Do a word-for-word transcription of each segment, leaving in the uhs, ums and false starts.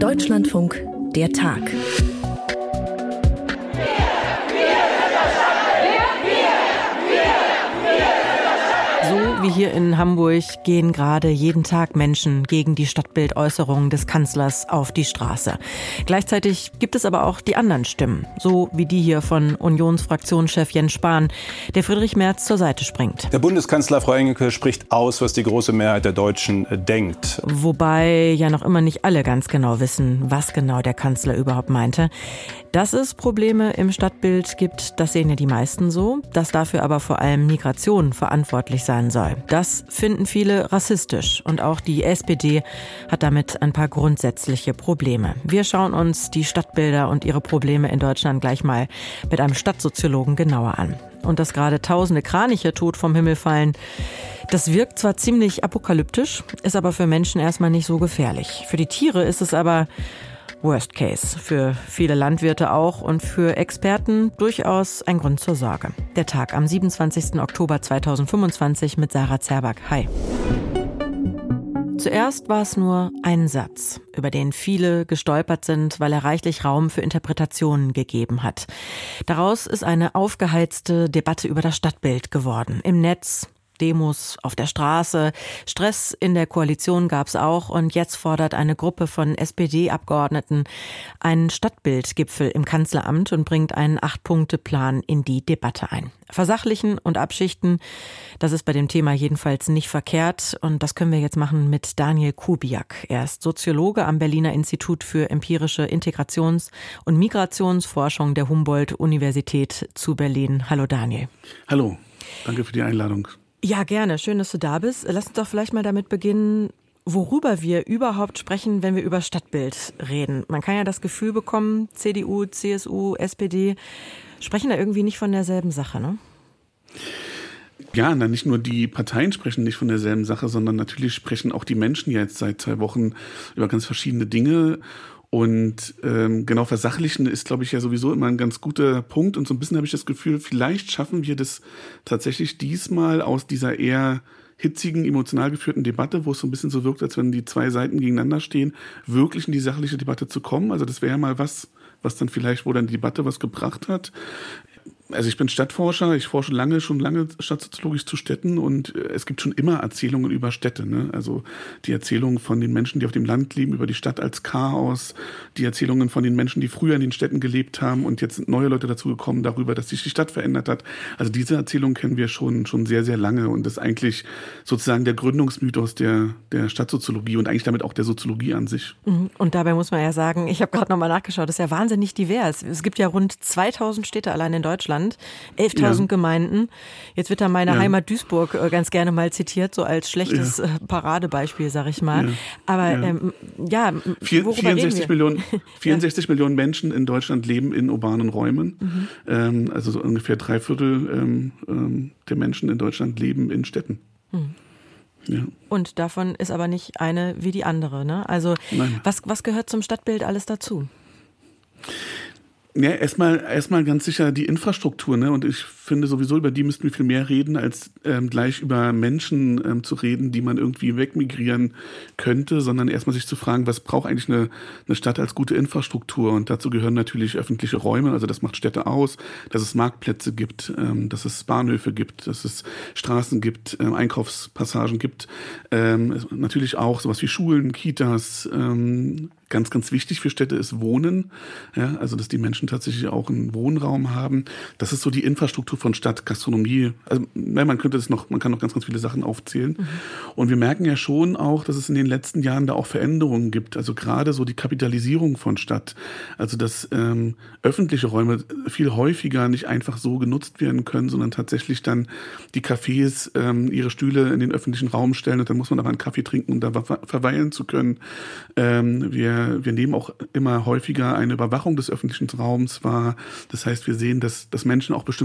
Deutschlandfunk, der Tag. So wie hier in Hamburg gehen gerade jeden Tag Menschen gegen die Stadtbildäußerungen des Kanzlers auf die Straße. Gleichzeitig gibt es aber auch die anderen Stimmen, so wie die hier von Unionsfraktionschef Jens Spahn, der Friedrich Merz zur Seite springt. Der Bundeskanzler, Frau Engelke, spricht aus, was die große Mehrheit der Deutschen denkt. Wobei ja noch immer nicht alle ganz genau wissen, was genau der Kanzler überhaupt meinte. Dass es Probleme im Stadtbild gibt, das sehen ja die meisten so, dass dafür aber vor allem Migration verantwortlich sein soll. Das finden viele rassistisch und auch die S P D hat damit ein paar grundsätzliche Probleme. Wir schauen uns die Stadtbilder und ihre Probleme in Deutschland gleich mal mit einem Stadtsoziologen genauer an. Und dass gerade tausende Kraniche tot vom Himmel fallen, das wirkt zwar ziemlich apokalyptisch, ist aber für Menschen erstmal nicht so gefährlich. Für die Tiere ist es aber Worst Case. Für viele Landwirte auch und für Experten durchaus ein Grund zur Sorge. Der Tag am siebenundzwanzigsten Oktober zweitausendfünfundzwanzig mit Sarah Zerback. Hi. Zuerst war es nur ein Satz, über den viele gestolpert sind, weil er reichlich Raum für Interpretationen gegeben hat. Daraus ist eine aufgeheizte Debatte über das Stadtbild geworden. Im Netz, Demos auf der Straße, Stress in der Koalition gab's auch und jetzt fordert eine Gruppe von S P D-Abgeordneten einen Stadtbildgipfel im Kanzleramt und bringt einen Acht-Punkte-Plan in die Debatte ein. Versachlichen und abschichten, das ist bei dem Thema jedenfalls nicht verkehrt und das können wir jetzt machen mit Daniel Kubiak. Er ist Soziologe am Berliner Institut für empirische Integrations- und Migrationsforschung der Humboldt-Universität zu Berlin. Hallo Daniel. Hallo, danke für die Einladung. Ja, gerne. Schön, dass du da bist. Lass uns doch vielleicht mal damit beginnen, worüber wir überhaupt sprechen, wenn wir über Stadtbild reden. Man kann ja das Gefühl bekommen, C D U, C S U, S P D sprechen da irgendwie nicht von derselben Sache, ne? Ja, na, nicht nur die Parteien sprechen nicht von derselben Sache, sondern natürlich sprechen auch die Menschen jetzt seit zwei Wochen über ganz verschiedene Dinge. Und ähm, genau, versachlichen ist, glaube ich, ja sowieso immer ein ganz guter Punkt. Und so ein bisschen habe ich das Gefühl, vielleicht schaffen wir das tatsächlich diesmal aus dieser eher hitzigen, emotional geführten Debatte, wo es so ein bisschen so wirkt, als wenn die zwei Seiten gegeneinander stehen, wirklich in die sachliche Debatte zu kommen. Also das wäre ja mal was, was dann vielleicht, wo dann die Debatte was gebracht hat. Also ich bin Stadtforscher, ich forsche lange, schon lange stadtsoziologisch zu Städten und es gibt schon immer Erzählungen über Städte, ne? Also die Erzählungen von den Menschen, die auf dem Land leben, über die Stadt als Chaos, die Erzählungen von den Menschen, die früher in den Städten gelebt haben und jetzt sind neue Leute dazugekommen darüber, dass sich die Stadt verändert hat. Also diese Erzählung kennen wir schon schon sehr, sehr lange und das ist eigentlich sozusagen der Gründungsmythos der, der Stadtsoziologie und eigentlich damit auch der Soziologie an sich. Und dabei muss man ja sagen, ich habe gerade nochmal nachgeschaut, das ist ja wahnsinnig divers. Es gibt ja rund zweitausend Städte allein in Deutschland. elftausend ja. Gemeinden. Jetzt wird da meine ja. Heimat Duisburg ganz gerne mal zitiert, so als schlechtes ja. Paradebeispiel, sag ich mal. Ja. Aber ja, ähm, ja Vier, vierundsechzig, Millionen, vierundsechzig ja. Millionen Menschen in Deutschland leben in urbanen Räumen. Mhm. Ähm, also so ungefähr drei Viertel ähm, ähm, der Menschen in Deutschland leben in Städten. Mhm. Ja. Und davon ist aber nicht eine wie die andere, ne? Also was, was gehört zum Stadtbild alles dazu? Ja, erstmal erstmal ganz sicher die Infrastruktur, ne? Und ich finde sowieso, über die müssten wir viel mehr reden, als ähm, gleich über Menschen ähm, zu reden, die man irgendwie wegmigrieren könnte, sondern erstmal sich zu fragen, was braucht eigentlich eine, eine Stadt als gute Infrastruktur? Und dazu gehören natürlich öffentliche Räume, also das macht Städte aus, dass es Marktplätze gibt, ähm, dass es Bahnhöfe gibt, dass es Straßen gibt, ähm, Einkaufspassagen gibt, ähm, natürlich auch sowas wie Schulen, Kitas. Ähm, ganz, ganz wichtig für Städte ist Wohnen, ja, also dass die Menschen tatsächlich auch einen Wohnraum haben. Das ist so die Infrastruktur von Stadt, Gastronomie. Also man könnte das noch, man kann noch ganz, ganz viele Sachen aufzählen. Mhm. Und wir merken ja schon auch, dass es in den letzten Jahren da auch Veränderungen gibt. Also gerade so die Kapitalisierung von Stadt. Also dass ähm, öffentliche Räume viel häufiger nicht einfach so genutzt werden können, sondern tatsächlich dann die Cafés ähm, ihre Stühle in den öffentlichen Raum stellen und dann muss man aber einen Kaffee trinken, um da verweilen zu können. Ähm, wir, wir nehmen auch immer häufiger eine Überwachung des öffentlichen Raums wahr. Das heißt, wir sehen, dass, dass Menschen auch bestimmte öffentliche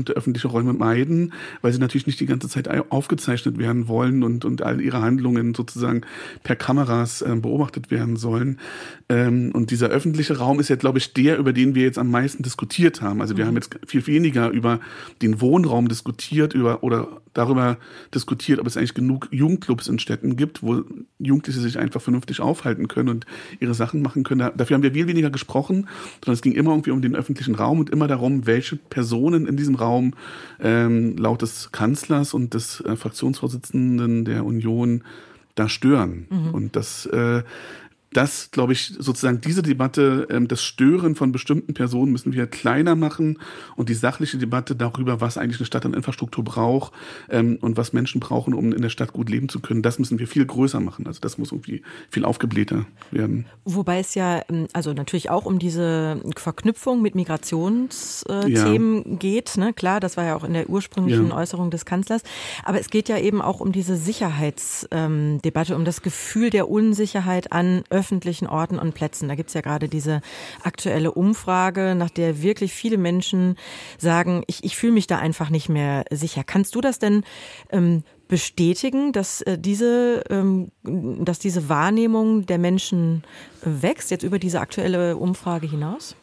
öffentliche Räume meiden, weil sie natürlich nicht die ganze Zeit aufgezeichnet werden wollen und, und all ihre Handlungen sozusagen per Kameras äh, beobachtet werden sollen. Ähm, und dieser öffentliche Raum ist ja, glaube ich, der, über den wir jetzt am meisten diskutiert haben. Also wir mhm. haben jetzt viel weniger über den Wohnraum diskutiert über oder darüber diskutiert, ob es eigentlich genug Jugendclubs in Städten gibt, wo Jugendliche sich einfach vernünftig aufhalten können und ihre Sachen machen können. Dafür haben wir viel weniger gesprochen, sondern es ging immer irgendwie um den öffentlichen Raum und immer darum, welche Personen in diesem Raum ähm, laut des Kanzlers und des äh, Fraktionsvorsitzenden der Union da stören. Mhm. Und das äh, Das, glaube ich, sozusagen diese Debatte, ähm, das Stören von bestimmten Personen müssen wir kleiner machen und die sachliche Debatte darüber, was eigentlich eine Stadt an Infrastruktur braucht ähm, und was Menschen brauchen, um in der Stadt gut leben zu können, das müssen wir viel größer machen. Also das muss irgendwie viel aufgeblähter werden. Wobei es ja also natürlich auch um diese Verknüpfung mit Migrationsthemen äh, ja. geht. Ne? Klar, das war ja auch in der ursprünglichen ja. Äußerung des Kanzlers. Aber es geht ja eben auch um diese Sicherheitsdebatte, ähm, um das Gefühl der Unsicherheit an öffentlichen Orten und Plätzen. Da gibt es ja gerade diese aktuelle Umfrage, nach der wirklich viele Menschen sagen, ich, ich fühle mich da einfach nicht mehr sicher. Kannst du das denn ähm, bestätigen, dass äh, diese, ähm, dass diese Wahrnehmung der Menschen äh, wächst, jetzt über diese aktuelle Umfrage hinaus?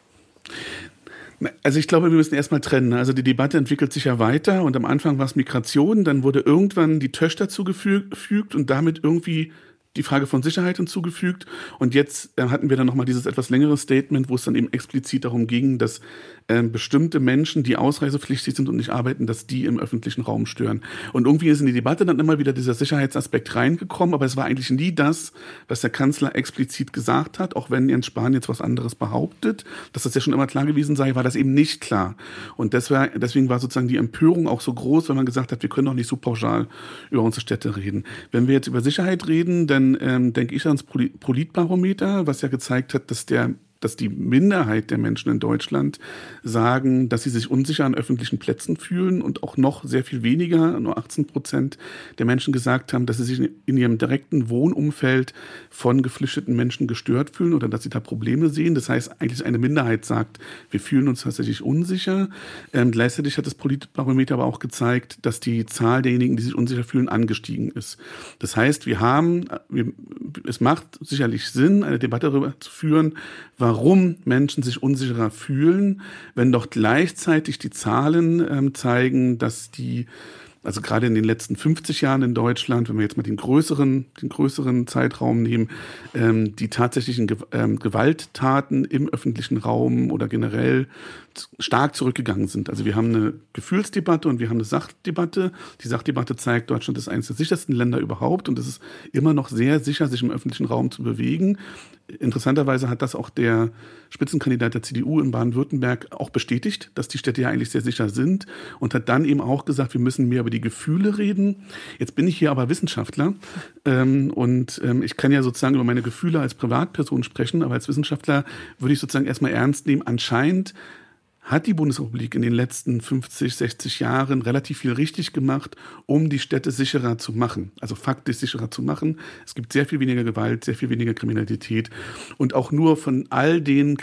Also ich glaube, wir müssen erstmal trennen. Also die Debatte entwickelt sich ja weiter und am Anfang war es Migration, dann wurde irgendwann die Töchter zugefügt und damit irgendwie die Frage von Sicherheit hinzugefügt. Und jetzt äh, hatten wir dann nochmal dieses etwas längere Statement, wo es dann eben explizit darum ging, dass äh, bestimmte Menschen, die ausreisepflichtig sind und nicht arbeiten, dass die im öffentlichen Raum stören. Und irgendwie ist in die Debatte dann immer wieder dieser Sicherheitsaspekt reingekommen, aber es war eigentlich nie das, was der Kanzler explizit gesagt hat, auch wenn Jens Spahn jetzt was anderes behauptet, dass das ja schon immer klar gewesen sei, war das eben nicht klar. Und deswegen, deswegen war sozusagen die Empörung auch so groß, wenn man gesagt hat, wir können doch nicht so pauschal über unsere Städte reden. Wenn wir jetzt über Sicherheit reden, dann Ähm, denke ich ans Politbarometer, was ja gezeigt hat, dass der dass die Minderheit der Menschen in Deutschland sagen, dass sie sich unsicher an öffentlichen Plätzen fühlen und auch noch sehr viel weniger, nur achtzehn Prozent der Menschen gesagt haben, dass sie sich in ihrem direkten Wohnumfeld von geflüchteten Menschen gestört fühlen oder dass sie da Probleme sehen. Das heißt, eigentlich eine Minderheit sagt, wir fühlen uns tatsächlich unsicher. Ähm, gleichzeitig hat das Politbarometer aber auch gezeigt, dass die Zahl derjenigen, die sich unsicher fühlen, angestiegen ist. Das heißt, wir haben, wir, es macht sicherlich Sinn, eine Debatte darüber zu führen, warum Menschen sich unsicherer fühlen, wenn doch gleichzeitig die Zahlen ähm, zeigen, dass die, also gerade in den letzten fünfzig Jahren in Deutschland, wenn wir jetzt mal den größeren, den größeren Zeitraum nehmen, ähm, die tatsächlichen Ge- ähm, Gewalttaten im öffentlichen Raum oder generell stark zurückgegangen sind. Also wir haben eine Gefühlsdebatte und wir haben eine Sachdebatte. Die Sachdebatte zeigt, Deutschland ist eines der sichersten Länder überhaupt und es ist immer noch sehr sicher, sich im öffentlichen Raum zu bewegen. Interessanterweise hat das auch der Spitzenkandidat der C D U in Baden-Württemberg auch bestätigt, dass die Städte ja eigentlich sehr sicher sind und hat dann eben auch gesagt, wir müssen mehr über die Gefühle reden. Jetzt bin ich hier aber Wissenschaftler ähm, und ähm, ich kann ja sozusagen über meine Gefühle als Privatperson sprechen, aber als Wissenschaftler würde ich sozusagen erstmal ernst nehmen. Anscheinend hat die Bundesrepublik in den letzten fünfzig, sechzig Jahren relativ viel richtig gemacht, um die Städte sicherer zu machen, also faktisch sicherer zu machen. Es gibt sehr viel weniger Gewalt, sehr viel weniger Kriminalität und auch nur von all den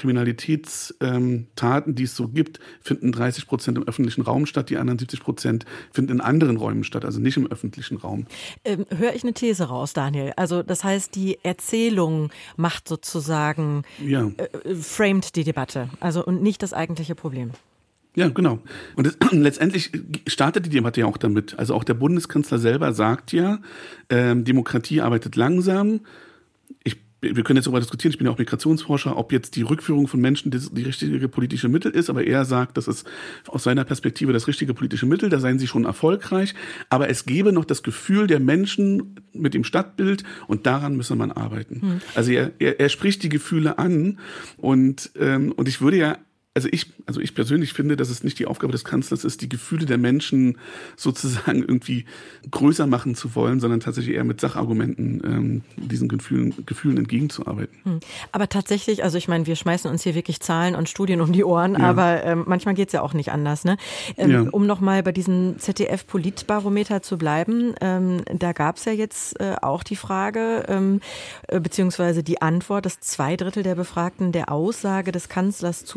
Kriminalitätstaten, die es so gibt, finden dreißig Prozent im öffentlichen Raum statt, die anderen siebzig Prozent finden in anderen Räumen statt, also nicht im öffentlichen Raum. Ähm, höre ich eine These raus, Daniel? Also das heißt, die Erzählung macht sozusagen, ja. äh, framed die Debatte, also und nicht das eigentliche Problem. Problem. Ja, genau. Und das, letztendlich startet die Debatte ja auch damit. Also auch der Bundeskanzler selber sagt ja, ähm, Demokratie arbeitet langsam. Ich, wir können jetzt darüber diskutieren, ich bin ja auch Migrationsforscher, ob jetzt die Rückführung von Menschen das, die richtige politische Mittel ist, aber er sagt, das ist aus seiner Perspektive das richtige politische Mittel, da seien sie schon erfolgreich, aber es gebe noch das Gefühl der Menschen mit dem Stadtbild und daran müsse man arbeiten. Hm. Also er, er, er spricht die Gefühle an und, ähm, und ich würde ja Also ich, also ich persönlich finde, dass es nicht die Aufgabe des Kanzlers ist, die Gefühle der Menschen sozusagen irgendwie größer machen zu wollen, sondern tatsächlich eher mit Sachargumenten ähm, diesen Gefühlen, Gefühlen entgegenzuarbeiten. Aber tatsächlich, also ich meine, wir schmeißen uns hier wirklich Zahlen und Studien um die Ohren, ja. aber ähm, manchmal geht's ja auch nicht anders. Ne? Ähm, ja. Um nochmal bei diesem Z D F-Politbarometer zu bleiben, ähm, da gab's ja jetzt äh, auch die Frage, ähm, äh, beziehungsweise die Antwort, dass zwei Drittel der Befragten der Aussage des Kanzlers zustimmen,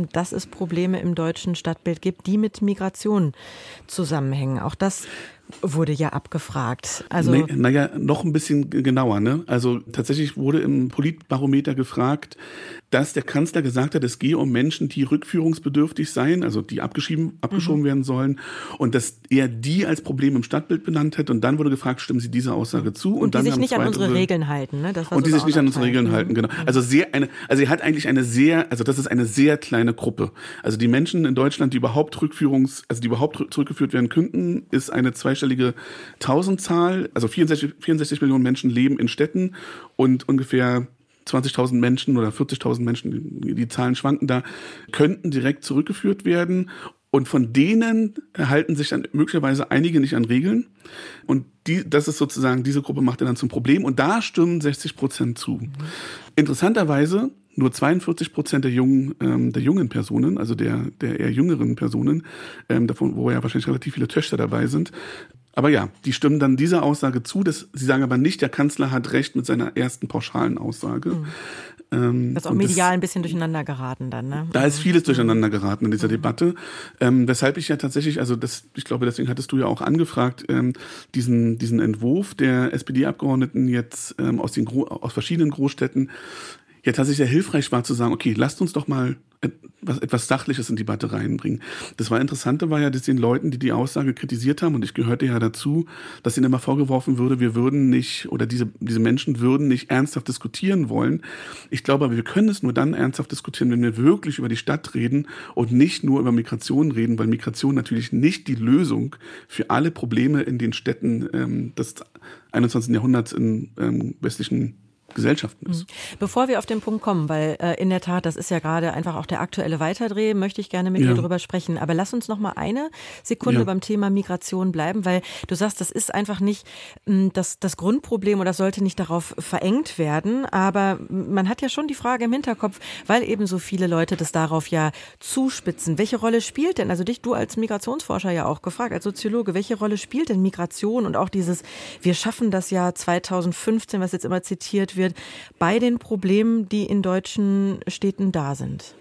dass es Probleme im deutschen Stadtbild gibt, die mit Migration zusammenhängen. Auch das wurde ja abgefragt. Also nee, naja, noch ein bisschen genauer. Ne? Also tatsächlich wurde im Politbarometer gefragt, dass der Kanzler gesagt hat, es gehe um Menschen, die rückführungsbedürftig seien, also die abgeschoben, abgeschoben mhm. werden sollen, und dass er die als Problem im Stadtbild benannt hätte. Und dann wurde gefragt, stimmen Sie dieser Aussage zu? Und, und dann die sich nicht an unsere Regeln halten. Ne? Das war und die sich nicht an unsere Regeln mhm. halten, genau. Also sehr eine, also er hat eigentlich eine sehr, also das ist eine sehr kleine Gruppe. Also die Menschen in Deutschland, die überhaupt Rückführungs, also die überhaupt zurückgeführt werden könnten, ist eine zweistellige Tausendzahl. Also vierundsechzig, vierundsechzig Millionen Menschen leben in Städten und ungefähr zwanzigtausend Menschen oder vierzigtausend Menschen, die, die Zahlen schwanken da, könnten direkt zurückgeführt werden. Und von denen halten sich dann möglicherweise einige nicht an Regeln. Und die, das ist sozusagen, diese Gruppe macht er dann zum Problem. Und da stimmen sechzig Prozent zu. Mhm. Interessanterweise nur zweiundvierzig Prozent der jungen, ähm, der jungen Personen, also der, der eher jüngeren Personen, ähm, davon, wo ja wahrscheinlich relativ viele Töchter dabei sind. Aber ja, die stimmen dann dieser Aussage zu. Dass, sie sagen aber nicht, der Kanzler hat recht mit seiner ersten pauschalen Aussage. Mhm. Ähm, das ist auch medial das, ein bisschen durcheinander geraten dann, ne? Da ist vieles durcheinander geraten in dieser mhm. Debatte. Ähm, weshalb ich ja tatsächlich, also das, ich glaube, deswegen hattest du ja auch angefragt, ähm, diesen, diesen Entwurf der S P D-Abgeordneten jetzt ähm, aus den Gro- aus verschiedenen Großstädten ja tatsächlich sehr hilfreich war zu sagen, okay, lasst uns doch mal etwas, etwas Sachliches in die Debatte reinbringen. Das war Interessante war ja, dass den Leuten, die die Aussage kritisiert haben, und ich gehörte ja dazu, dass ihnen immer vorgeworfen würde, wir würden nicht, oder diese, diese Menschen würden nicht ernsthaft diskutieren wollen. Ich glaube aber, wir können es nur dann ernsthaft diskutieren, wenn wir wirklich über die Stadt reden und nicht nur über Migration reden, weil Migration natürlich nicht die Lösung für alle Probleme in den Städten ähm, des einundzwanzigsten Jahrhunderts in ähm, westlichen Gesellschaften ist. Bevor wir auf den Punkt kommen, weil äh, in der Tat, das ist ja gerade einfach auch der aktuelle Weiterdreh, möchte ich gerne mit ja. dir drüber sprechen. Aber lass uns noch mal eine Sekunde ja. beim Thema Migration bleiben, weil du sagst, das ist einfach nicht mh, das, das Grundproblem oder das sollte nicht darauf verengt werden. Aber man hat ja schon die Frage im Hinterkopf, weil eben so viele Leute das darauf ja zuspitzen. Welche Rolle spielt denn, also dich, du als Migrationsforscher ja auch gefragt, als Soziologe, welche Rolle spielt denn Migration und auch dieses, wir schaffen das Jahr zweitausendfünfzehn, was jetzt immer zitiert wird, wird bei den Problemen, die in deutschen Städten da sind?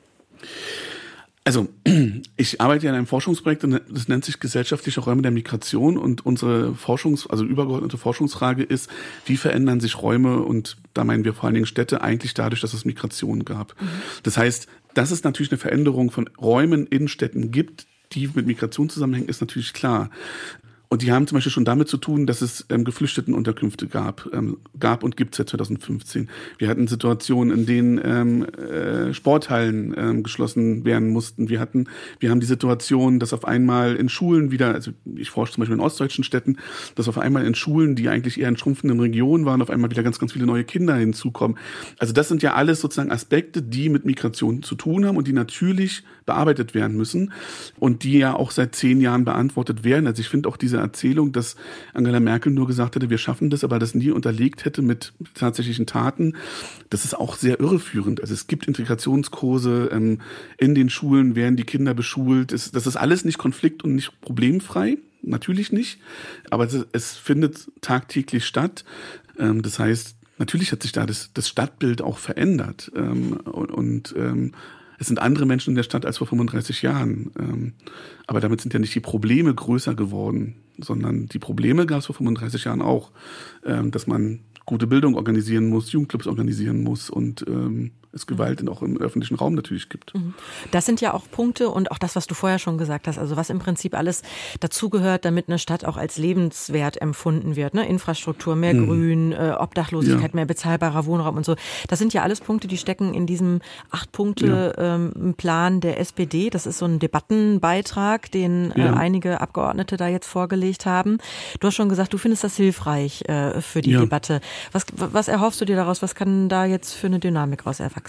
Also ich arbeite ja in einem Forschungsprojekt, das nennt sich gesellschaftliche Räume der Migration, und unsere Forschungs-, also übergeordnete Forschungsfrage ist, wie verändern sich Räume, und da meinen wir vor allen Dingen Städte, eigentlich dadurch, dass es Migration gab. Mhm. Das heißt, dass es natürlich eine Veränderung von Räumen in Städten gibt, die mit Migration zusammenhängen, ist natürlich klar. Und die haben zum Beispiel schon damit zu tun, dass es ähm, Geflüchtetenunterkünfte gab, ähm, gab und gibt seit zweitausendfünfzehn. Wir hatten Situationen, in denen ähm, äh, Sporthallen ähm, geschlossen werden mussten. Wir hatten, wir haben die Situation, dass auf einmal in Schulen wieder, also ich forsche zum Beispiel in ostdeutschen Städten, dass auf einmal in Schulen, die eigentlich eher in schrumpfenden Regionen waren, auf einmal wieder ganz, ganz viele neue Kinder hinzukommen. Also das sind ja alles sozusagen Aspekte, die mit Migration zu tun haben und die natürlich bearbeitet werden müssen und die ja auch seit zehn Jahren beantwortet werden. Also ich finde auch diese Erzählung, dass Angela Merkel nur gesagt hätte, wir schaffen das, aber das nie unterlegt hätte mit tatsächlichen Taten, das ist auch sehr irreführend. Also es gibt Integrationskurse, ähm, in den Schulen werden die Kinder beschult. Es, das ist alles nicht konflikt- und nicht problemfrei, natürlich nicht, aber es, es findet tagtäglich statt. Ähm, das heißt, natürlich hat sich da das, das Stadtbild auch verändert ähm, und, und ähm, es sind andere Menschen in der Stadt als vor fünfunddreißig Jahren. Ähm, aber damit sind ja nicht die Probleme größer geworden, sondern die Probleme gab es vor fünfunddreißig Jahren auch, ähm, dass man gute Bildung organisieren muss, Jugendclubs organisieren muss und ähm, es Gewalt auch im öffentlichen Raum natürlich gibt. Das sind ja auch Punkte und auch das, was du vorher schon gesagt hast, also was im Prinzip alles dazugehört, damit eine Stadt auch als lebenswert empfunden wird. Ne? Infrastruktur, mehr hm. Grün, äh, Obdachlosigkeit, ja. mehr bezahlbarer Wohnraum und so. Das sind ja alles Punkte, die stecken in diesem Acht-Punkte-Plan ja. ähm, der S P D. Das ist so ein Debattenbeitrag, den äh, ja. einige Abgeordnete da jetzt vorgelegt haben. Du hast schon gesagt, du findest das hilfreich äh, für die ja. Debatte. Was, was erhoffst du dir daraus? Was kann da jetzt für eine Dynamik raus erwachsen?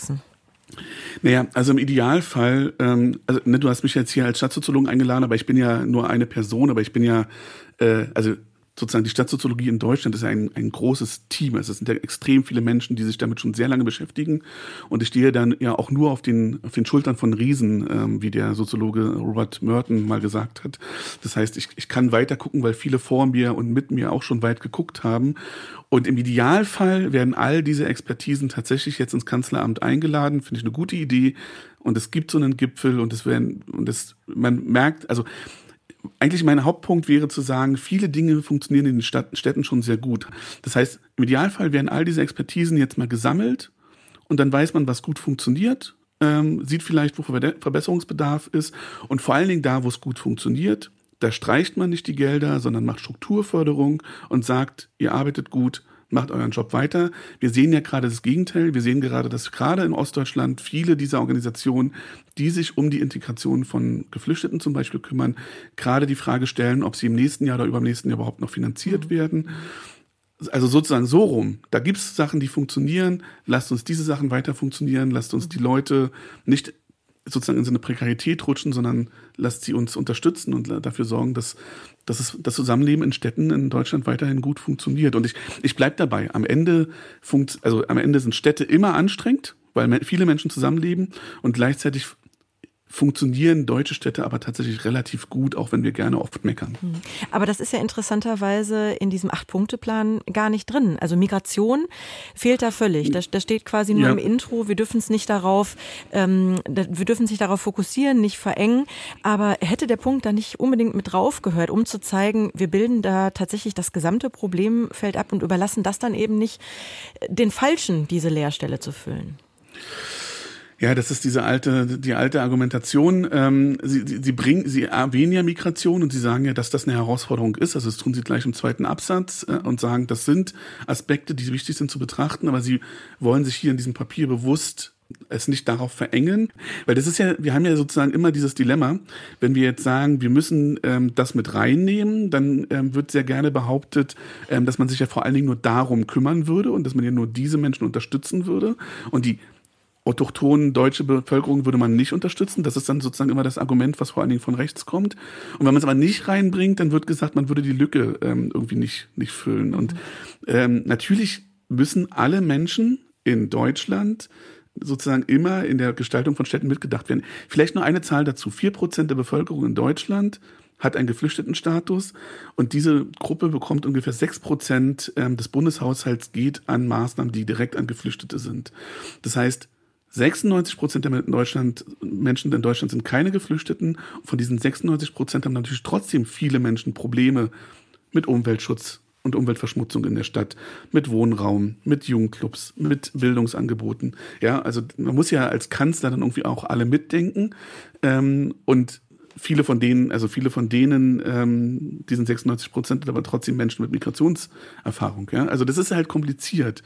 Naja, also im Idealfall, ähm, also ne, du hast mich jetzt hier als Stadtsoziologen eingeladen, aber ich bin ja nur eine Person, aber ich bin ja, äh, also sozusagen die Stadtsoziologie in Deutschland ist ja ein, ein großes Team. Also es sind ja extrem viele Menschen, die sich damit schon sehr lange beschäftigen. Und ich stehe dann ja auch nur auf den, auf den Schultern von Riesen, ähm, wie der Soziologe Robert Merton mal gesagt hat. Das heißt, ich, ich kann weiter gucken, weil viele vor mir und mit mir auch schon weit geguckt haben. Und im Idealfall werden all diese Expertisen tatsächlich jetzt ins Kanzleramt eingeladen. Finde ich eine gute Idee. Und es gibt so einen Gipfel und es werden, und es, man merkt, also, eigentlich mein Hauptpunkt wäre zu sagen, viele Dinge funktionieren in den Stadt, Städten schon sehr gut. Das heißt, im Idealfall werden all diese Expertisen jetzt mal gesammelt und dann weiß man, was gut funktioniert, ähm, sieht vielleicht, wo Verbesserungsbedarf ist und vor allen Dingen da, wo es gut funktioniert, da streicht man nicht die Gelder, sondern macht Strukturförderung und sagt, ihr arbeitet gut, macht euren Job weiter. Wir sehen ja gerade das Gegenteil. Wir sehen gerade, dass gerade in Ostdeutschland viele dieser Organisationen, die sich um die Integration von Geflüchteten zum Beispiel kümmern, gerade die Frage stellen, ob sie im nächsten Jahr oder übernächsten Jahr überhaupt noch finanziert werden. Also sozusagen so rum. Da gibt es Sachen, die funktionieren. Lasst uns diese Sachen weiter funktionieren. Lasst uns die Leute nicht sozusagen in so eine Prekarität rutschen, sondern lasst sie uns unterstützen und dafür sorgen, dass, dass es, das Zusammenleben in Städten in Deutschland weiterhin gut funktioniert. Und ich, ich bleib dabei. Am Ende funkt, also am Ende sind Städte immer anstrengend, weil viele Menschen zusammenleben und gleichzeitig funktionieren deutsche Städte aber tatsächlich relativ gut, auch wenn wir gerne oft meckern. Aber das ist ja interessanterweise in diesem Acht-Punkte-Plan gar nicht drin. Also Migration fehlt da völlig. Da, da steht quasi nur ja. im Intro, wir dürfen es nicht darauf, ähm, wir dürfen sich darauf fokussieren, nicht verengen. Aber hätte der Punkt da nicht unbedingt mit drauf gehört, um zu zeigen, wir bilden da tatsächlich das gesamte Problemfeld ab und überlassen das dann eben nicht den Falschen, diese Leerstelle zu füllen? Ja, das ist diese alte, die alte Argumentation. Ähm, sie, sie, sie bringen, sie erwähnen ja Migration und sie sagen ja, dass das eine Herausforderung ist. Also das tun sie gleich im zweiten Absatz äh, und sagen, das sind Aspekte, die wichtig sind zu betrachten, aber sie wollen sich hier in diesem Papier bewusst es nicht darauf verengen, weil das ist ja, wir haben ja sozusagen immer dieses Dilemma, wenn wir jetzt sagen, wir müssen ähm, das mit reinnehmen, dann ähm, wird sehr gerne behauptet, ähm, dass man sich ja vor allen Dingen nur darum kümmern würde und dass man ja nur diese Menschen unterstützen würde und die autochthonen deutsche Bevölkerung würde man nicht unterstützen. Das ist dann sozusagen immer das Argument, was vor allen Dingen von rechts kommt. Und wenn man es aber nicht reinbringt, dann wird gesagt, man würde die Lücke ähm, irgendwie nicht, nicht füllen. Und ähm, natürlich müssen alle Menschen in Deutschland sozusagen immer in der Gestaltung von Städten mitgedacht werden. Vielleicht nur eine Zahl dazu. Vier Prozent der Bevölkerung in Deutschland hat einen Geflüchtetenstatus und diese Gruppe bekommt ungefähr sechs Prozent des Bundeshaushalts geht an Maßnahmen, die direkt an Geflüchtete sind. Das heißt, sechsundneunzig Prozent der in Deutschland, Menschen in Deutschland sind keine Geflüchteten. Und von diesen sechsundneunzig Prozent haben natürlich trotzdem viele Menschen Probleme mit Umweltschutz und Umweltverschmutzung in der Stadt, mit Wohnraum, mit Jugendclubs, mit Bildungsangeboten. Ja, also man muss ja als Kanzler dann irgendwie auch alle mitdenken. Ähm, und viele von denen, also viele von denen, ähm, diesen sechsundneunzig Prozent, sind aber trotzdem Menschen mit Migrationserfahrung. Ja, also das ist halt kompliziert.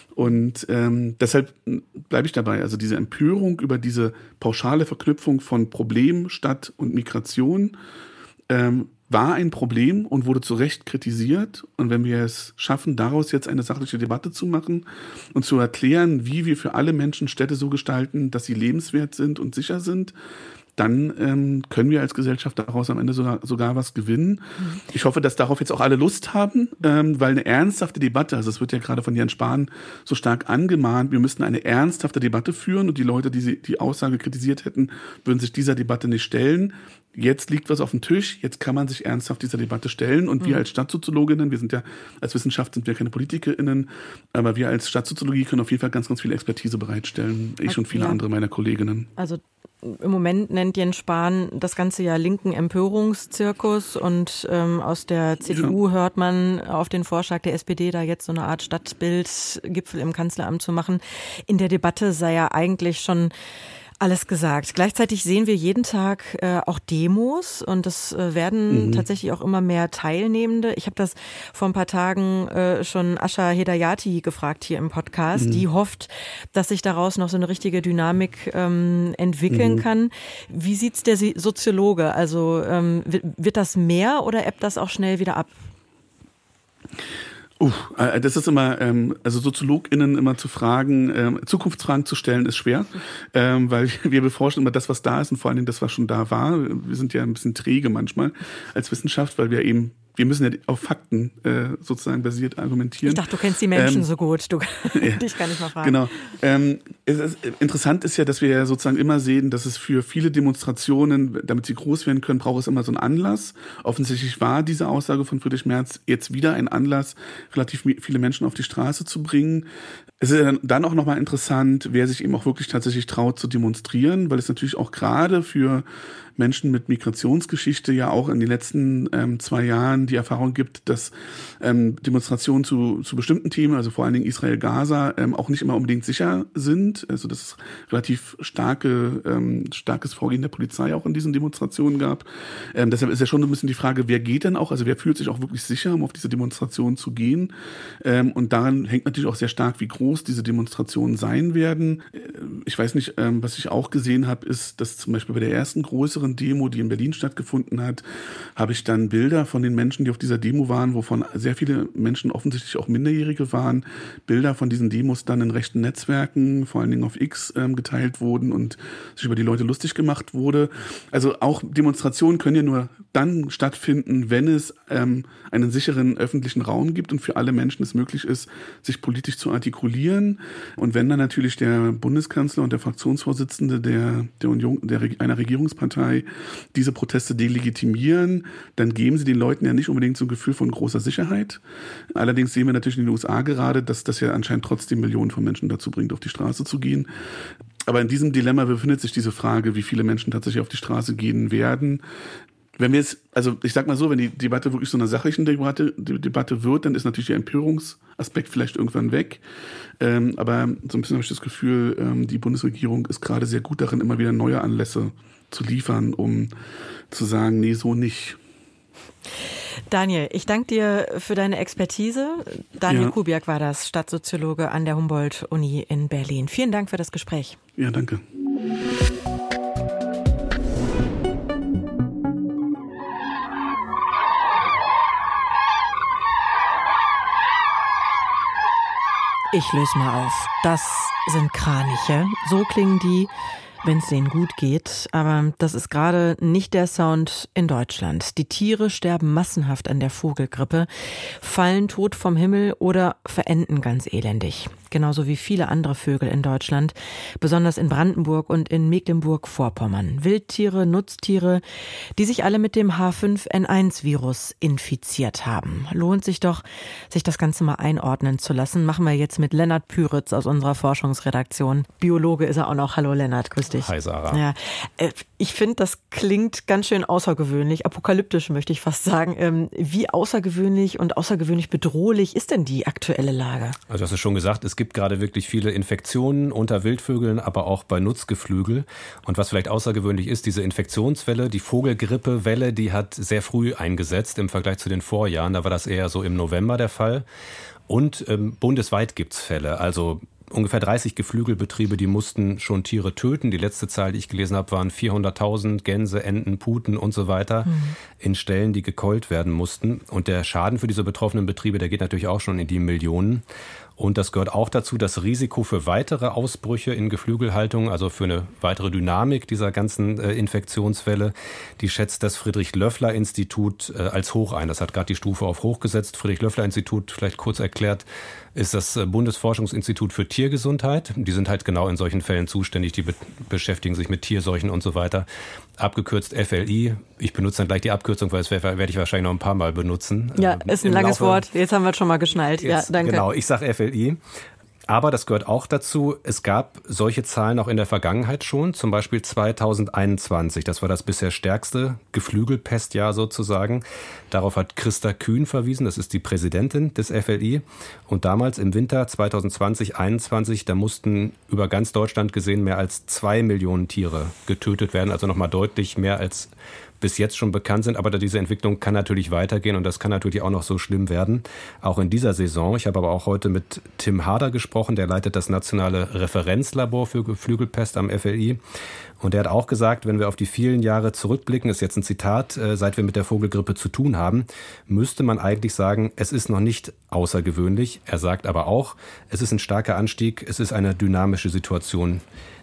Und ähm, deshalb bleibe ich dabei. Also diese Empörung über diese pauschale Verknüpfung von Problem, Stadt und Migration ähm, war ein Problem und wurde zu Recht kritisiert. Und wenn wir es schaffen, daraus jetzt eine sachliche Debatte zu machen und zu erklären, wie wir für alle Menschen Städte so gestalten, dass sie lebenswert sind und sicher sind, dann ähm, können wir als Gesellschaft daraus am Ende sogar, sogar was gewinnen. Ich hoffe, dass darauf jetzt auch alle Lust haben, ähm, weil eine ernsthafte Debatte, also es wird ja gerade von Jens Spahn so stark angemahnt, wir müssten eine ernsthafte Debatte führen und die Leute, die sie, die Aussage kritisiert hätten, würden sich dieser Debatte nicht stellen. Jetzt liegt was auf dem Tisch, jetzt kann man sich ernsthaft dieser Debatte stellen und wir als Stadtsoziologinnen, wir sind ja, als Wissenschaft sind wir keine PolitikerInnen, aber wir als Stadtsoziologie können auf jeden Fall ganz, ganz viel Expertise bereitstellen, ich und viele ja. andere meiner Kolleginnen. Also im Moment nennt Jens Spahn das ganze ja linken Empörungszirkus und ähm, aus der C D U ja. hört man auf den Vorschlag der S P D, da jetzt so eine Art Stadtbildgipfel im Kanzleramt zu machen. In der Debatte sei ja eigentlich schon alles gesagt. Gleichzeitig sehen wir jeden Tag äh, auch Demos und es äh, werden mhm. tatsächlich auch immer mehr Teilnehmende. Ich habe das vor ein paar Tagen äh, schon Asha Hedayati gefragt hier im Podcast. Mhm. Die hofft, dass sich daraus noch so eine richtige Dynamik ähm, entwickeln mhm. kann. Wie sieht's der Soziologe? Also ähm, wird das mehr oder ebbt das auch schnell wieder ab? Uh, das ist immer, ähm, also SoziologInnen immer zu fragen, ähm, Zukunftsfragen zu stellen, ist schwer, ähm, weil wir beforschen immer das, was da ist und vor allen Dingen das, was schon da war. Wir sind ja ein bisschen träge manchmal als Wissenschaft, weil wir eben wir müssen ja auf Fakten äh, sozusagen basiert argumentieren. Ich dachte, du kennst die Menschen ähm, so gut, du ja, dich kann ich mal fragen. Genau. Ähm, es ist, interessant ist ja, dass wir ja sozusagen immer sehen, dass es für viele Demonstrationen, damit sie groß werden können, braucht es immer so einen Anlass. Offensichtlich war diese Aussage von Friedrich Merz jetzt wieder ein Anlass, relativ viele Menschen auf die Straße zu bringen. Es ist dann auch nochmal interessant, wer sich eben auch wirklich tatsächlich traut zu demonstrieren, weil es natürlich auch gerade für Menschen mit Migrationsgeschichte ja auch in den letzten ähm, zwei Jahren die Erfahrung gibt, dass ähm, Demonstrationen zu, zu bestimmten Themen, also vor allen Dingen Israel-Gaza, ähm, auch nicht immer unbedingt sicher sind. Also dass es relativ starke, ähm, starkes Vorgehen der Polizei auch in diesen Demonstrationen gab. Ähm, deshalb ist ja schon ein bisschen die Frage, wer geht denn auch, also wer fühlt sich auch wirklich sicher, um auf diese Demonstrationen zu gehen. Ähm, und daran hängt natürlich auch sehr stark, wie groß diese Demonstrationen sein werden. Ich weiß nicht, ähm, was ich auch gesehen habe, ist, dass zum Beispiel bei der ersten größeren Demo, die in Berlin stattgefunden hat, habe ich dann Bilder von den Menschen, die auf dieser Demo waren, wovon sehr viele Menschen offensichtlich auch Minderjährige waren, Bilder von diesen Demos dann in rechten Netzwerken, vor allen Dingen auf X, ähm, geteilt wurden und sich über die Leute lustig gemacht wurde. Also auch Demonstrationen können ja nur dann stattfinden, wenn es ähm, einen sicheren öffentlichen Raum gibt und für alle Menschen es möglich ist, sich politisch zu artikulieren. Und wenn dann natürlich der Bundeskanzler und der Fraktionsvorsitzende der, der Union, der, einer Regierungspartei diese Proteste delegitimieren, dann geben sie den Leuten ja nicht unbedingt so ein Gefühl von großer Sicherheit. Allerdings sehen wir natürlich in den U S A gerade, dass das ja anscheinend trotzdem Millionen von Menschen dazu bringt, auf die Straße zu gehen. Aber in diesem Dilemma befindet sich diese Frage, wie viele Menschen tatsächlich auf die Straße gehen werden. Wenn wir jetzt, also ich sag mal so, wenn die Debatte wirklich so eine sachliche Debatte, Debatte wird, dann ist natürlich der Empörungsaspekt vielleicht irgendwann weg. Ähm, aber so ein bisschen habe ich das Gefühl, ähm, die Bundesregierung ist gerade sehr gut darin, immer wieder neue Anlässe zu liefern, um zu sagen, nee, so nicht. Daniel, ich danke dir für deine Expertise. Daniel Ja. Kubiak war das, Stadtsoziologe an der Humboldt-Uni in Berlin. Vielen Dank für das Gespräch. Ja, danke. Ich löse mal auf. Das sind Kraniche. So klingen die, wenn es denen gut geht. Aber das ist gerade nicht der Sound in Deutschland. Die Tiere sterben massenhaft an der Vogelgrippe, fallen tot vom Himmel oder verenden ganz elendig. Genauso wie viele andere Vögel in Deutschland, besonders in Brandenburg und in Mecklenburg-Vorpommern. Wildtiere, Nutztiere, die sich alle mit dem H fünf N eins Virus infiziert haben. Lohnt sich doch, sich das Ganze mal einordnen zu lassen. Machen wir jetzt mit Lennart Püritz aus unserer Forschungsredaktion. Biologe ist er auch noch. Hallo Lennart, grüß dich. Hi Sarah. Ja, ich finde, das klingt ganz schön außergewöhnlich, apokalyptisch möchte ich fast sagen. Wie außergewöhnlich und außergewöhnlich bedrohlich ist denn die aktuelle Lage? Also du hast es schon gesagt, es gibt gerade wirklich viele Infektionen unter Wildvögeln, aber auch bei Nutzgeflügel. Und was vielleicht außergewöhnlich ist, diese Infektionswelle, die Vogelgrippewelle, die hat sehr früh eingesetzt im Vergleich zu den Vorjahren. Da war das eher so im November der Fall. Und ähm, bundesweit gibt's Fälle, also ungefähr dreißig Geflügelbetriebe, die mussten schon Tiere töten. Die letzte Zahl, die ich gelesen habe, waren vierhunderttausend Gänse, Enten, Puten und so weiter mhm. in Ställen, die gekeult werden mussten. Und der Schaden für diese betroffenen Betriebe, der geht natürlich auch schon in die Millionen. Und das gehört auch dazu, das Risiko für weitere Ausbrüche in Geflügelhaltung, also für eine weitere Dynamik dieser ganzen äh, Infektionswelle, die schätzt das Friedrich-Löffler-Institut äh, als hoch ein. Das hat gerade die Stufe auf hoch gesetzt. Friedrich-Löffler-Institut, vielleicht kurz erklärt, ist das Bundesforschungsinstitut für Tiergesundheit. Die sind halt genau in solchen Fällen zuständig. Die be- beschäftigen sich mit Tierseuchen und so weiter. Abgekürzt F L I. Ich benutze dann gleich die Abkürzung, weil das werde ich wahrscheinlich noch ein paar Mal benutzen. Ja, ist ein langes Laufe. Wort. Jetzt haben wir es schon mal geschnallt. Jetzt, ja, danke. Genau, ich sage F L I. Aber das gehört auch dazu, es gab solche Zahlen auch in der Vergangenheit schon, zum Beispiel zweitausendeinundzwanzig. Das war das bisher stärkste Geflügelpestjahr sozusagen. Darauf hat Christa Kühn verwiesen, das ist die Präsidentin des F L I. Und damals im Winter zweitausendzwanzig einundzwanzig, da mussten über ganz Deutschland gesehen mehr als zwei Millionen Tiere getötet werden. Also nochmal deutlich mehr als bis jetzt schon bekannt sind, aber diese Entwicklung kann natürlich weitergehen und das kann natürlich auch noch so schlimm werden, auch in dieser Saison. Ich habe aber auch heute mit Tim Harder gesprochen, der leitet das nationale Referenzlabor für Geflügelpest am F L I und der hat auch gesagt, wenn wir auf die vielen Jahre zurückblicken, ist jetzt ein Zitat, äh, seit wir mit der Vogelgrippe zu tun haben, müsste man eigentlich sagen, es ist noch nicht außergewöhnlich. Er sagt aber auch, es ist ein starker Anstieg, es ist eine dynamische Situation,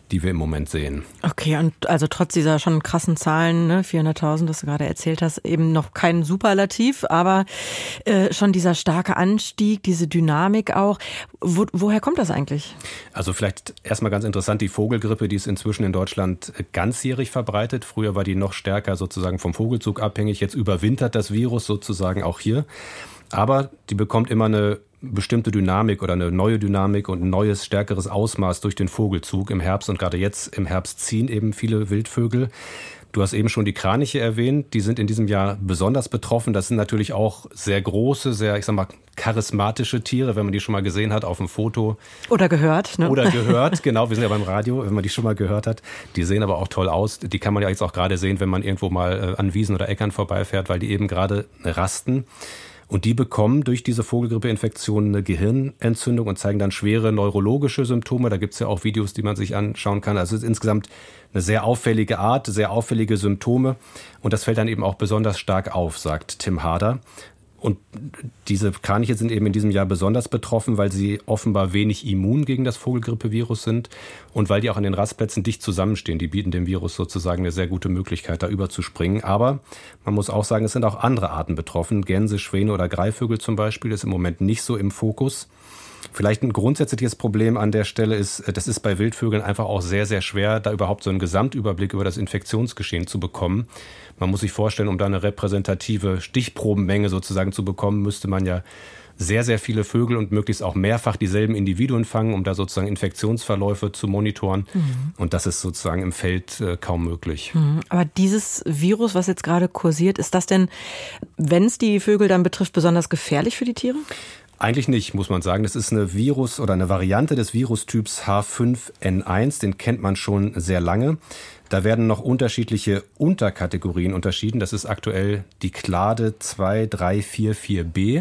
die wir im Moment sehen. Okay, und also trotz dieser schon krassen Zahlen, ne, vierhunderttausend, das du gerade erzählt hast, eben noch kein Superlativ, aber äh, schon dieser starke Anstieg, diese Dynamik auch. Wo, woher kommt das eigentlich? Also vielleicht erstmal ganz interessant, die Vogelgrippe, die ist inzwischen in Deutschland ganzjährig verbreitet. Früher war die noch stärker sozusagen vom Vogelzug abhängig. Jetzt überwintert das Virus sozusagen auch hier. Aber die bekommt immer eine bestimmte Dynamik oder eine neue Dynamik und ein neues, stärkeres Ausmaß durch den Vogelzug im Herbst. Und gerade jetzt im Herbst ziehen eben viele Wildvögel. Du hast eben schon die Kraniche erwähnt, die sind in diesem Jahr besonders betroffen. Das sind natürlich auch sehr große, sehr, ich sag mal, charismatische Tiere, wenn man die schon mal gesehen hat auf dem Foto. Oder gehört. Ne? Oder gehört, genau, wir sind ja beim Radio, wenn man die schon mal gehört hat. Die sehen aber auch toll aus. Die kann man ja jetzt auch gerade sehen, wenn man irgendwo mal an Wiesen oder Äckern vorbeifährt, weil die eben gerade rasten. Und die bekommen durch diese Vogelgrippeinfektion eine Gehirnentzündung und zeigen dann schwere neurologische Symptome. Da gibt es ja auch Videos, die man sich anschauen kann. Also es ist insgesamt eine sehr auffällige Art, sehr auffällige Symptome. Und das fällt dann eben auch besonders stark auf, sagt Tim Harder. Und diese Kraniche sind eben in diesem Jahr besonders betroffen, weil sie offenbar wenig immun gegen das Vogelgrippevirus sind und weil die auch an den Rastplätzen dicht zusammenstehen. Die bieten dem Virus sozusagen eine sehr gute Möglichkeit, da überzuspringen. Aber man muss auch sagen, es sind auch andere Arten betroffen. Gänse, Schwäne oder Greifvögel zum Beispiel ist im Moment nicht so im Fokus. Vielleicht ein grundsätzliches Problem an der Stelle ist, das ist bei Wildvögeln einfach auch sehr, sehr schwer, da überhaupt so einen Gesamtüberblick über das Infektionsgeschehen zu bekommen. Man muss sich vorstellen, um da eine repräsentative Stichprobenmenge sozusagen zu bekommen, müsste man ja sehr, sehr viele Vögel und möglichst auch mehrfach dieselben Individuen fangen, um da sozusagen Infektionsverläufe zu monitoren. Mhm. Und das ist sozusagen im Feld äh, kaum möglich. Mhm. Aber dieses Virus, was jetzt gerade kursiert, ist das denn, wenn es die Vögel dann betrifft, besonders gefährlich für die Tiere? Eigentlich nicht, muss man sagen. Das ist eine Virus- oder eine Variante des Virustyps H fünf N eins. Den kennt man schon sehr lange. Da werden noch unterschiedliche Unterkategorien unterschieden. Das ist aktuell die Clade zwei drei vier vier b.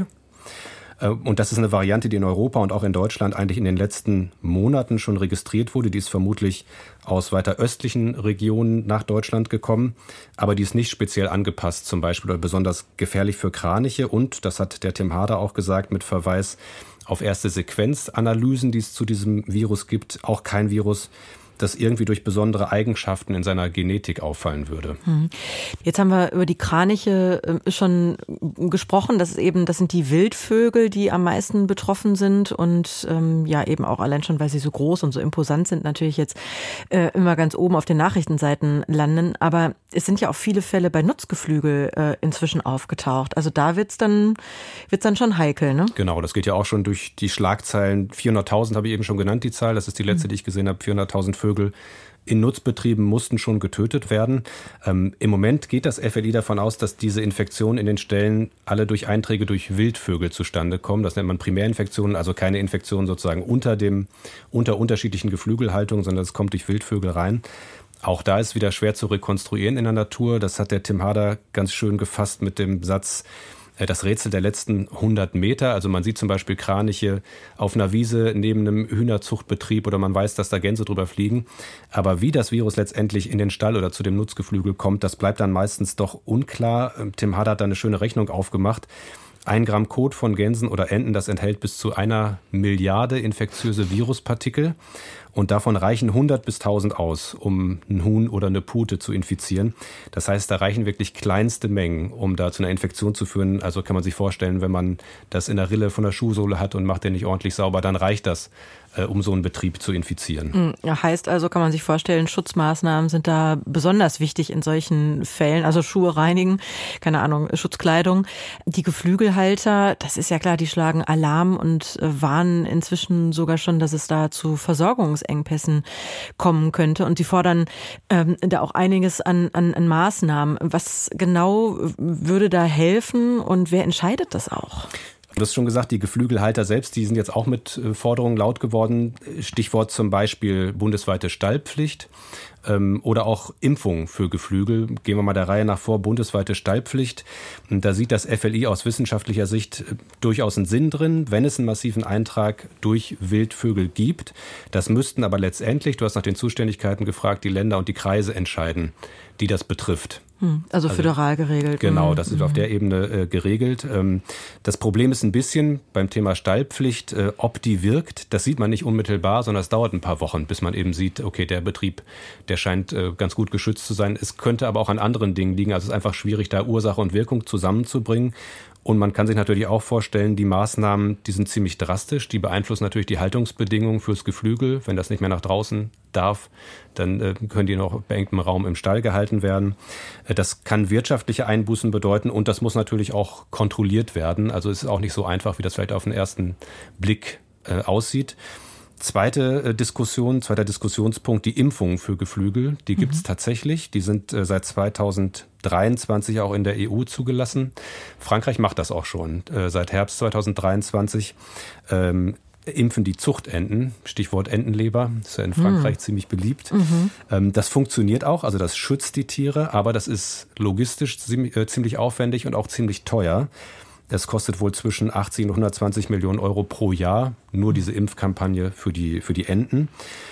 Und das ist eine Variante, die in Europa und auch in Deutschland eigentlich in den letzten Monaten schon registriert wurde. Die ist vermutlich aus weiter östlichen Regionen nach Deutschland gekommen. Aber die ist nicht speziell angepasst, zum Beispiel, oder besonders gefährlich für Kraniche. Und, das hat der Tim Harder auch gesagt, mit Verweis auf erste Sequenzanalysen, die es zu diesem Virus gibt, auch kein Virus, das irgendwie durch besondere Eigenschaften in seiner Genetik auffallen würde. Jetzt haben wir über die Kraniche schon gesprochen. Das ist eben, das sind die Wildvögel, die am meisten betroffen sind und ähm, ja eben auch allein schon, weil sie so groß und so imposant sind, natürlich jetzt äh, immer ganz oben auf den Nachrichtenseiten landen. Aber es sind ja auch viele Fälle bei Nutzgeflügel äh, inzwischen aufgetaucht. Also da wird's dann wird's dann schon heikel, ne? Genau, das geht ja auch schon durch die Schlagzeilen. vierhunderttausend habe ich eben schon genannt, die Zahl. Das ist die letzte, die ich gesehen habe. vierhunderttausend Vögel in Nutzbetrieben mussten schon getötet werden. Ähm, Im Moment geht das F L I davon aus, dass diese Infektionen in den Ställen alle durch Einträge durch Wildvögel zustande kommen. Das nennt man Primärinfektionen, also keine Infektionen sozusagen unter dem unter unterschiedlichen Geflügelhaltungen, sondern es kommt durch Wildvögel rein. Auch da ist wieder schwer zu rekonstruieren in der Natur. Das hat der Tim Harder ganz schön gefasst mit dem Satz, das Rätsel der letzten hundert Meter. Also man sieht zum Beispiel Kraniche auf einer Wiese neben einem Hühnerzuchtbetrieb oder man weiß, dass da Gänse drüber fliegen. Aber wie das Virus letztendlich in den Stall oder zu dem Nutzgeflügel kommt, das bleibt dann meistens doch unklar. Tim Harder hat da eine schöne Rechnung aufgemacht. Ein Gramm Kot von Gänsen oder Enten, das enthält bis zu einer Milliarde infektiöse Viruspartikel. Und davon reichen hundert bis tausend aus, um ein Huhn oder eine Pute zu infizieren. Das heißt, da reichen wirklich kleinste Mengen, um da zu einer Infektion zu führen. Also kann man sich vorstellen, wenn man das in der Rille von der Schuhsohle hat und macht den nicht ordentlich sauber, dann reicht das, äh, um so einen Betrieb zu infizieren. Ja, heißt also, kann man sich vorstellen, Schutzmaßnahmen sind da besonders wichtig in solchen Fällen. Also Schuhe reinigen, keine Ahnung, Schutzkleidung. Die Geflügelhalter, das ist ja klar, die schlagen Alarm und äh, warnen inzwischen sogar schon, dass es da zu Versorgungs Engpässen kommen könnte. Und sie fordern ähm, da auch einiges an, an, an Maßnahmen. Was genau würde da helfen und wer entscheidet das auch? Du hast schon gesagt, die Geflügelhalter selbst, die sind jetzt auch mit Forderungen laut geworden. Stichwort zum Beispiel bundesweite Stallpflicht. ähm, oder auch Impfung für Geflügel. Gehen wir mal der Reihe nach vor, bundesweite Stallpflicht. Und da sieht das F L I aus wissenschaftlicher Sicht durchaus einen Sinn drin, wenn es einen massiven Eintrag durch Wildvögel gibt. Das müssten aber letztendlich, du hast nach den Zuständigkeiten gefragt, die Länder und die Kreise entscheiden, die das betrifft. Hm, also, also föderal geregelt. Genau, das ist mhm. auf der Ebene äh, geregelt. Ähm, das Problem ist ein bisschen beim Thema Stallpflicht, äh, ob die wirkt. Das sieht man nicht unmittelbar, sondern es dauert ein paar Wochen, bis man eben sieht, okay, der Betrieb, der scheint äh, ganz gut geschützt zu sein. Es könnte aber auch an anderen Dingen liegen. Also es ist einfach schwierig, da Ursache und Wirkung zusammenzubringen. Und man kann sich natürlich auch vorstellen, die Maßnahmen, die sind ziemlich drastisch. Die beeinflussen natürlich die Haltungsbedingungen fürs Geflügel. Wenn das nicht mehr nach draußen darf, dann äh, können die noch beengtem Raum im Stall gehalten werden. Äh, das kann wirtschaftliche Einbußen bedeuten und das muss natürlich auch kontrolliert werden. Also es ist auch nicht so einfach, wie das vielleicht auf den ersten Blick äh, aussieht. Zweite äh, Diskussion, zweiter Diskussionspunkt, die Impfungen für Geflügel, die gibt es mhm. tatsächlich. Die sind äh, seit zweitausenddreiundzwanzig auch in der E U zugelassen. Frankreich macht das auch schon. Äh, seit Herbst zweitausenddreiundzwanzig ähm, impfen die Zuchtenten, Stichwort Entenleber, ist ja in Frankreich mhm. ziemlich beliebt. Mhm. Ähm, das funktioniert auch, also das schützt die Tiere, aber das ist logistisch ziemlich, äh, ziemlich aufwendig und auch ziemlich teuer. Das kostet wohl zwischen achtzig und hundertzwanzig Millionen Euro pro Jahr, nur diese Impfkampagne für die, für die Enten.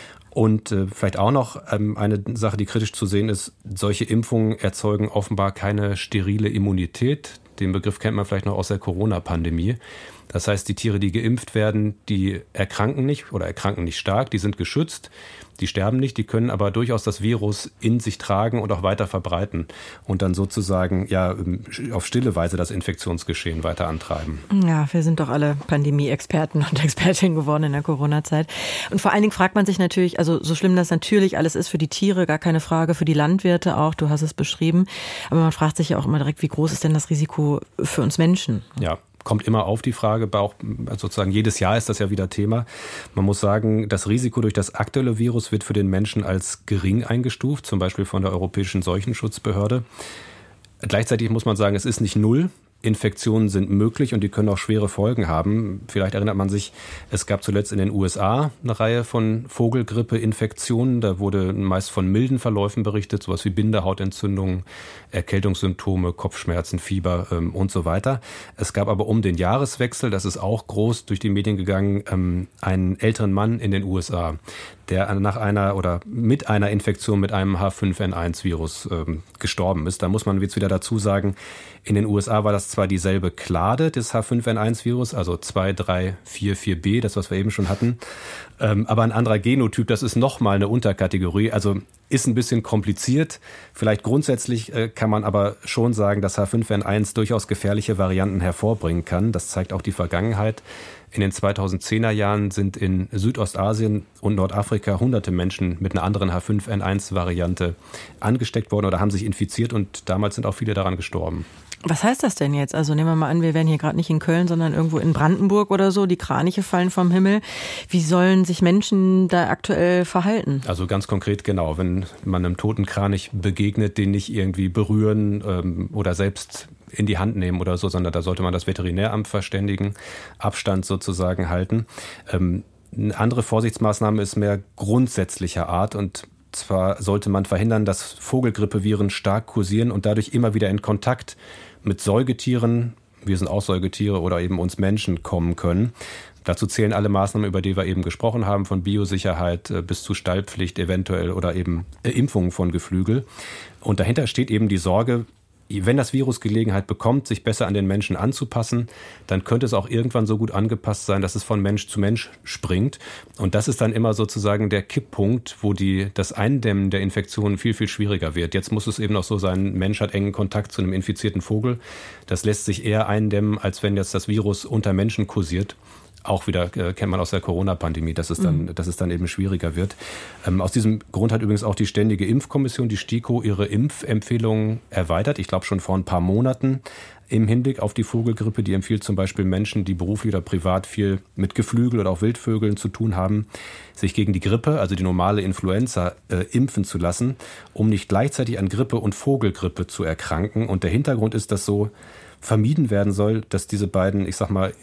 Und äh, vielleicht auch noch ähm, eine Sache, die kritisch zu sehen ist, solche Impfungen erzeugen offenbar keine sterile Immunität. Den Begriff kennt man vielleicht noch aus der Corona-Pandemie. Das heißt, die Tiere, die geimpft werden, die erkranken nicht oder erkranken nicht stark, die sind geschützt, die sterben nicht, die können aber durchaus das Virus in sich tragen und auch weiter verbreiten und dann sozusagen ja auf stille Weise das Infektionsgeschehen weiter antreiben. Ja, wir sind doch alle Pandemie-Experten und Expertinnen geworden in der Corona-Zeit. Und vor allen Dingen fragt man sich natürlich, also so schlimm das natürlich alles ist für die Tiere, gar keine Frage, für die Landwirte auch, du hast es beschrieben, aber man fragt sich ja auch immer direkt, wie groß ist denn das Risiko für uns Menschen? Ja. Kommt immer auf die Frage, auch sozusagen jedes Jahr ist das ja wieder Thema. Man muss sagen, das Risiko durch das aktuelle Virus wird für den Menschen als gering eingestuft, zum Beispiel von der Europäischen Seuchenschutzbehörde. Gleichzeitig muss man sagen, es ist nicht null. Infektionen sind möglich und die können auch schwere Folgen haben. Vielleicht erinnert man sich, es gab zuletzt in den U S A eine Reihe von Vogelgrippe-Infektionen. Da wurde meist von milden Verläufen berichtet, sowas wie Bindehautentzündungen, Erkältungssymptome, Kopfschmerzen, Fieber ähm, und so weiter. Es gab aber um den Jahreswechsel, das ist auch groß durch die Medien gegangen, ähm, einen älteren Mann in den U S A, der nach einer oder mit einer Infektion mit einem H fünf N eins Virus ähm, gestorben ist. Da muss man jetzt wieder dazu sagen, in den U S A war das zwar dieselbe Klade des H fünf N eins Virus, also zwei drei vier vier b, das was wir eben schon hatten, ähm, aber ein anderer Genotyp, das ist nochmal eine Unterkategorie, also ist ein bisschen kompliziert. Vielleicht grundsätzlich äh, kann man aber schon sagen, dass H fünf N eins durchaus gefährliche Varianten hervorbringen kann. Das zeigt auch die Vergangenheit. In den zweitausendzehner Jahren sind in Südostasien und Nordafrika hunderte Menschen mit einer anderen H fünf N eins Variante angesteckt worden oder haben sich infiziert und damals sind auch viele daran gestorben. Was heißt das denn jetzt? Also nehmen wir mal an, wir wären hier gerade nicht in Köln, sondern irgendwo in Brandenburg oder so, die Kraniche fallen vom Himmel. Wie sollen sich Menschen da aktuell verhalten? Also ganz konkret genau, wenn man einem toten Kranich begegnet, den nicht irgendwie berühren ähm, oder selbst in die Hand nehmen oder so, sondern da sollte man das Veterinäramt verständigen, Abstand sozusagen halten. Ähm, eine andere Vorsichtsmaßnahme ist mehr grundsätzlicher Art und zwar sollte man verhindern, dass Vogelgrippeviren stark kursieren und dadurch immer wieder in Kontakt mit Säugetieren, wir sind auch Säugetiere oder eben uns Menschen kommen können. Dazu zählen alle Maßnahmen, über die wir eben gesprochen haben, von Biosicherheit bis zu Stallpflicht eventuell oder eben Impfungen von Geflügel. Und dahinter steht eben die Sorge, wenn das Virus Gelegenheit bekommt, sich besser an den Menschen anzupassen, dann könnte es auch irgendwann so gut angepasst sein, dass es von Mensch zu Mensch springt. Und das ist dann immer sozusagen der Kipppunkt, wo die, das Eindämmen der Infektionen viel, viel schwieriger wird. Jetzt muss es eben noch so sein, ein Mensch hat engen Kontakt zu einem infizierten Vogel. Das lässt sich eher eindämmen, als wenn jetzt das Virus unter Menschen kursiert. Auch wieder äh, kennt man aus der Corona-Pandemie, dass es dann, mhm. dass es dann eben schwieriger wird. Ähm, aus diesem Grund hat übrigens auch die Ständige Impfkommission, die STIKO, ihre Impfempfehlungen erweitert. Ich glaube schon vor ein paar Monaten im Hinblick auf die Vogelgrippe. Die empfiehlt zum Beispiel Menschen, die beruflich oder privat viel mit Geflügel oder auch Wildvögeln zu tun haben, sich gegen die Grippe, also die normale Influenza, äh, impfen zu lassen, um nicht gleichzeitig an Grippe und Vogelgrippe zu erkranken. Und der Hintergrund ist das so, vermieden werden soll, dass diese beiden, ich sag mal,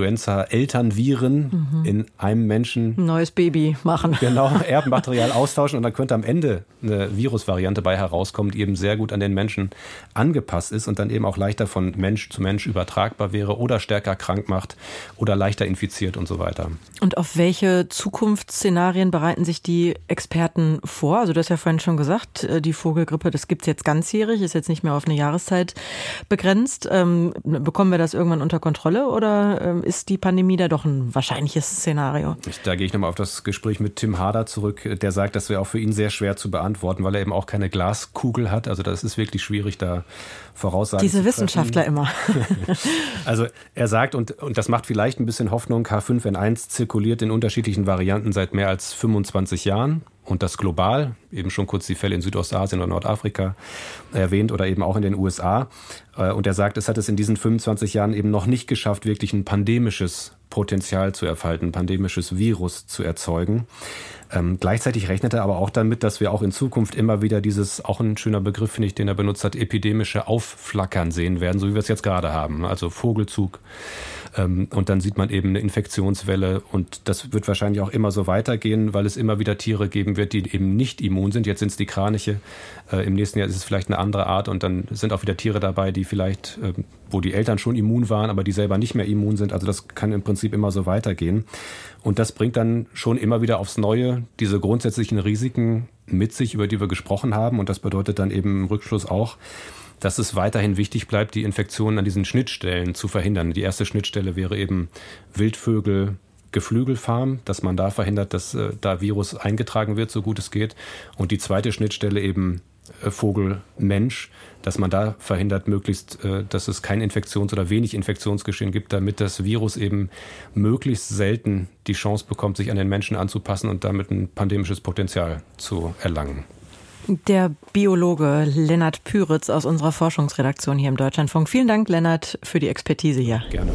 Influenza-Elternviren mhm. in einem Menschen ein neues Baby machen. Genau, Erbmaterial austauschen und dann könnte am Ende eine Virusvariante bei herauskommen, die eben sehr gut an den Menschen angepasst ist und dann eben auch leichter von Mensch zu Mensch übertragbar wäre oder stärker krank macht oder leichter infiziert und so weiter. Und auf welche Zukunftsszenarien bereiten sich die Experten vor? Also du hast ja vorhin schon gesagt, die Vogelgrippe, das gibt es jetzt ganzjährig, ist jetzt nicht mehr auf eine Jahreszeit begrenzt. Bekommen wir das irgendwann unter Kontrolle oder ist die Pandemie da doch ein wahrscheinliches Szenario? Ich, da gehe ich nochmal auf das Gespräch mit Tim Harder zurück. Der sagt, das wäre auch für ihn sehr schwer zu beantworten, weil er eben auch keine Glaskugel hat. Also das ist wirklich schwierig, da Voraussagen Diese zu treffen. Wissenschaftler immer. Also er sagt, und, und das macht vielleicht ein bisschen Hoffnung, H fünf N eins zirkuliert in unterschiedlichen Varianten seit mehr als fünfundzwanzig Jahren. Und das global, eben schon kurz die Fälle in Südostasien oder Nordafrika erwähnt oder eben auch in den U S A. Und er sagt, es hat es in diesen fünfundzwanzig Jahren eben noch nicht geschafft, wirklich ein pandemisches Potenzial zu entfalten, ein pandemisches Virus zu erzeugen. Ähm, gleichzeitig rechnet er aber auch damit, dass wir auch in Zukunft immer wieder dieses, auch ein schöner Begriff, finde ich, den er benutzt hat, epidemische Aufflackern sehen werden, so wie wir es jetzt gerade haben. Also Vogelzug. Ähm, und dann sieht man eben eine Infektionswelle. Und das wird wahrscheinlich auch immer so weitergehen, weil es immer wieder Tiere geben wird, die eben nicht immun sind. Jetzt sind es die Kraniche. Äh, Im nächsten Jahr ist es vielleicht eine andere Art. Und dann sind auch wieder Tiere dabei, die vielleicht, äh, wo die Eltern schon immun waren, aber die selber nicht mehr immun sind. Also das kann im Prinzip immer so weitergehen. Und das bringt dann schon immer wieder aufs Neue diese grundsätzlichen Risiken mit sich, über die wir gesprochen haben. Und das bedeutet dann eben im Rückschluss auch, dass es weiterhin wichtig bleibt, die Infektionen an diesen Schnittstellen zu verhindern. Die erste Schnittstelle wäre eben Wildvögel, Geflügelfarm, dass man da verhindert, dass äh, da Virus eingetragen wird, so gut es geht. Und die zweite Schnittstelle eben äh, Vogel-Mensch, dass man da verhindert, möglichst, äh, dass es kein Infektions- oder wenig Infektionsgeschehen gibt, damit das Virus eben möglichst selten die Chance bekommt, sich an den Menschen anzupassen und damit ein pandemisches Potenzial zu erlangen. Der Biologe Lennart Püritz aus unserer Forschungsredaktion hier im Deutschlandfunk. Vielen Dank, Lennart, für die Expertise hier. Gerne.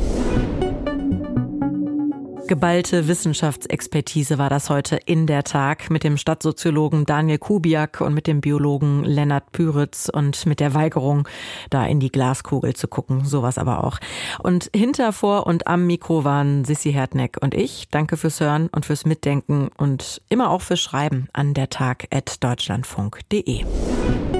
Geballte Wissenschaftsexpertise war das heute in der Tag mit dem Stadtsoziologen Daniel Kubiak und mit dem Biologen Lennart Püritz und mit der Weigerung, da in die Glaskugel zu gucken. Sowas aber auch. Und hinter, vor und am Mikro waren Sissi Hertneck und ich. Danke fürs Hören und fürs Mitdenken und immer auch fürs Schreiben an der Tag at deutschlandfunk punkt de.